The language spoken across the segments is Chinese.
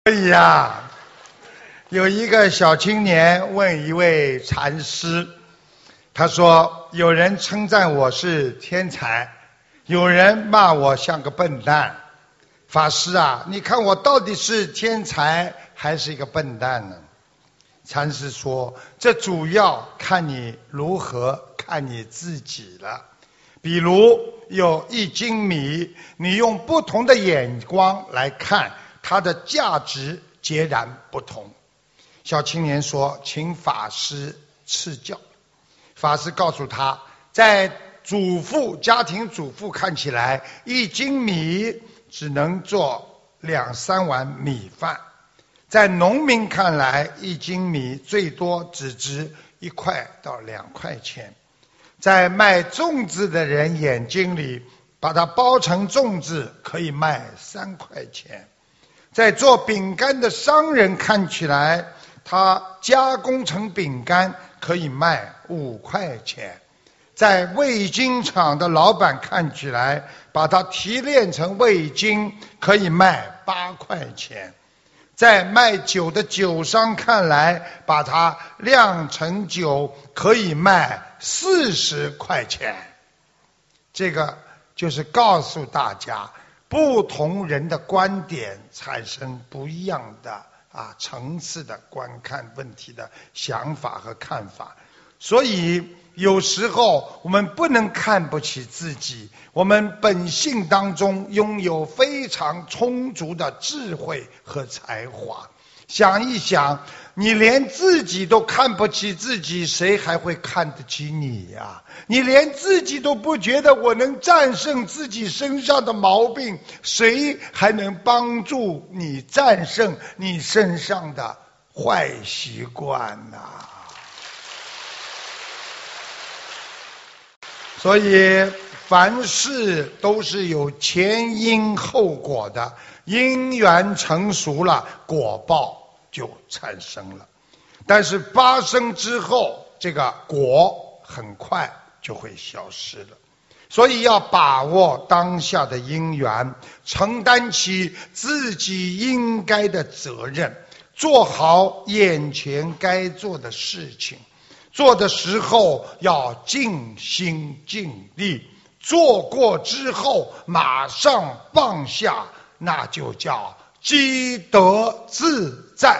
哎呀，有一个小青年问一位禅师，他说：有人称赞我是天才，有人骂我像个笨蛋。法师啊，你看我到底是天才还是一个笨蛋呢？禅师说：这主要看你如何看你自己了。比如有1斤米，你用不同的眼光来看，它的价值截然不同。小青年说：请法师赐教。法师告诉他，在家庭主妇看起来，1斤米只能做2、3碗米饭，在农民看来，1斤米最多只值1块到2块钱，在卖粽子的人眼睛里，把它包成粽子可以卖3块钱，在做饼干的商人看起来，它加工成饼干可以卖5块钱，在味精厂的老板看起来，把它提炼成味精可以卖8块钱，在卖酒的酒商看来，把它酿成酒可以卖40块钱。这个就是告诉大家，不同人的观点产生不一样的层次的观看问题的想法和看法。所以有时候我们不能看不起自己，我们本性当中拥有非常充足的智慧和才华。想一想，你连自己都看不起自己，谁还会看得起你呀？你连自己都不觉得我能战胜自己身上的毛病，谁还能帮助你战胜你身上的坏习惯呢？所以凡事都是有前因后果的，因缘成熟了，果报就产生了。但是发生之后，这个果很快就会消失了。所以要把握当下的因缘，承担起自己应该的责任，做好眼前该做的事情。做的时候要尽心尽力，做过之后马上放下，那就叫积德自在。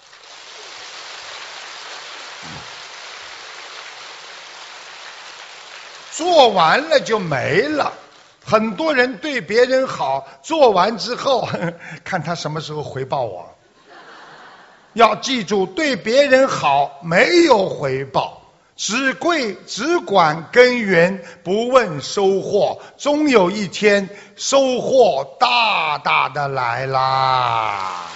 做完了就没了。很多人对别人好，做完之后看他什么时候回报我。要记住，对别人好没有回报，只管耕耘，不问收获，终有一天收获大大的来啦。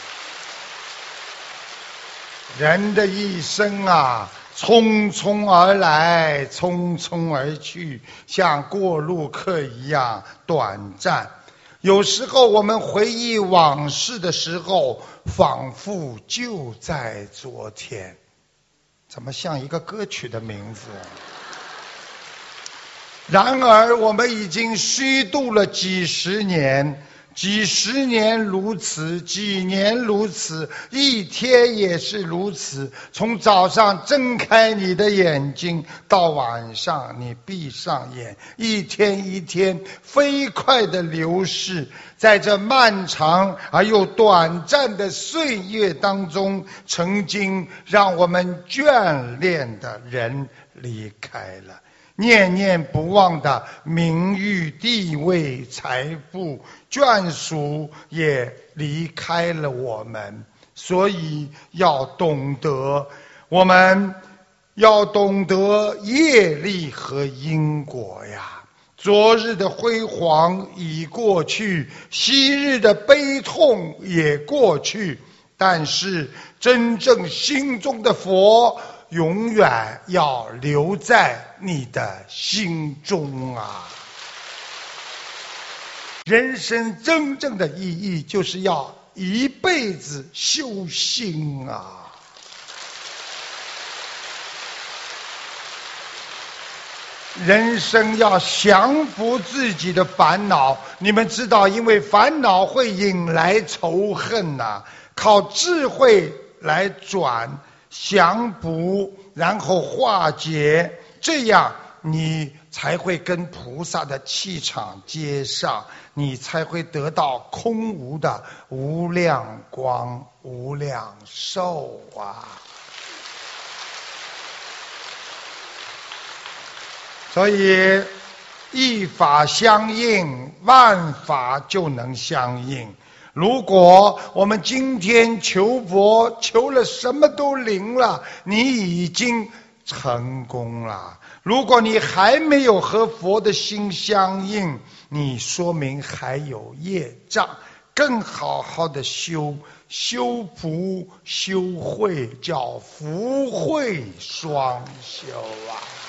人的一生匆匆而来，匆匆而去，像过路客一样短暂。有时候我们回忆往事的时候，仿佛就在昨天。怎么像一个歌曲的名字？然而我们已经虚度了几十年，几十年如此，几年如此，一天也是如此。从早上睁开你的眼睛到晚上你闭上眼，一天一天飞快地流逝。在这漫长而又短暂的岁月当中，曾经让我们眷恋的人离开了，念念不忘的名誉地位财富眷属也离开了我们。所以我们要懂得业力和因果呀。昨日的辉煌已过去，昔日的悲痛也过去，但是真正心中的佛永远要留在你的心中啊！人生真正的意义就是要一辈子修心啊！ 人生要降服自己的烦恼。你们知道，因为烦恼会引来仇恨呐，靠智慧来降服，然后化解，这样你才会跟菩萨的气场接上，你才会得到空无的无量光、无量寿啊！所以一法相应，万法就能相应。如果我们今天求佛求了什么都灵了，你已经成功了。如果你还没有和佛的心相应，你说明还有业障，更好好的修福修慧，叫福慧双修啊。